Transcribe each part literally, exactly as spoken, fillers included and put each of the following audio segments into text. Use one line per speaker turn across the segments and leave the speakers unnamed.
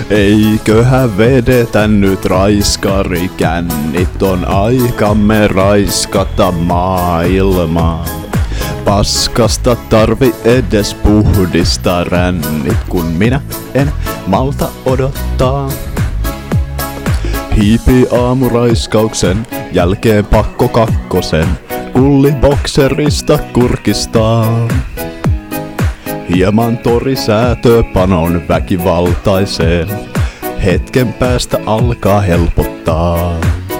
Eiköhän vedetä nyt raiskarikännit, on aikamme raiskata maailmaa. Paskasta tarvi edes puhdistaa rännit, kun minä en malta odottaa. Hiipi aamuraiskauksen, jälkeen pakko kakkosen, kulli bokserista kurkistaa. Hieman torisäätöpanon väkivaltaiseen, hetken päästä alkaa helpottaa.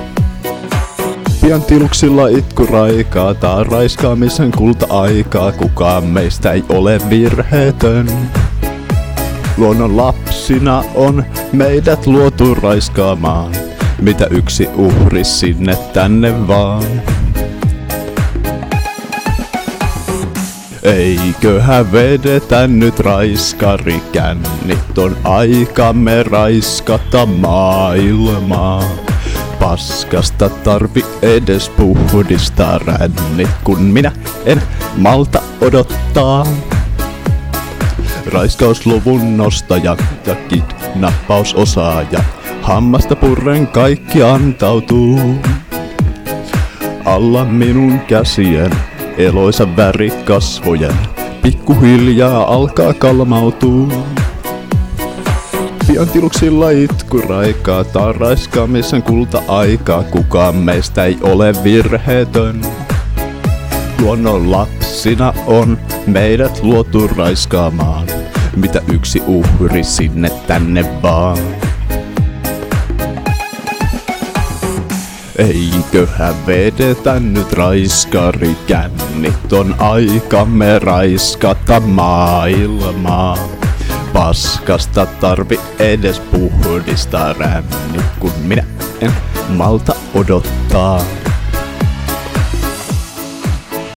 Pian tiluksilla itku raikaa, tää raiskaamisen kulta-aikaa, kukaan meistä ei ole virheetön. Luonnon lapsina on meidät luotu raiskaamaan, mitä yksi uhri sinne tänne vaan. Eiköhän vedetä nyt raiskarikännit, on aikamme raiskata maailmaa. Paskasta tarvi edes puhdistaa rännit, kun minä en malta odottaa. Raiskausluvun nostaja ja kidnappausosaaja, hammasta purren kaikki antautuu. Alla minun käsien eloisa väri kasvojen, pikkuhiljaa alkaa kalmautuu. Pian tiluksilla itku raikaa, tää raiskaamisen kulta-aikaa, kukaan meistä ei ole virheetön. Luonnon lapsina on meidät luotu raiskaamaan, mitä yksi uhri sinne tänne vaan. Eiköhän vedetä nyt raiskarikännit, on aikamme raiskata maailmaa. Paskasta tarvi edes puhdistaa rännit, kun minä en malta odottaa.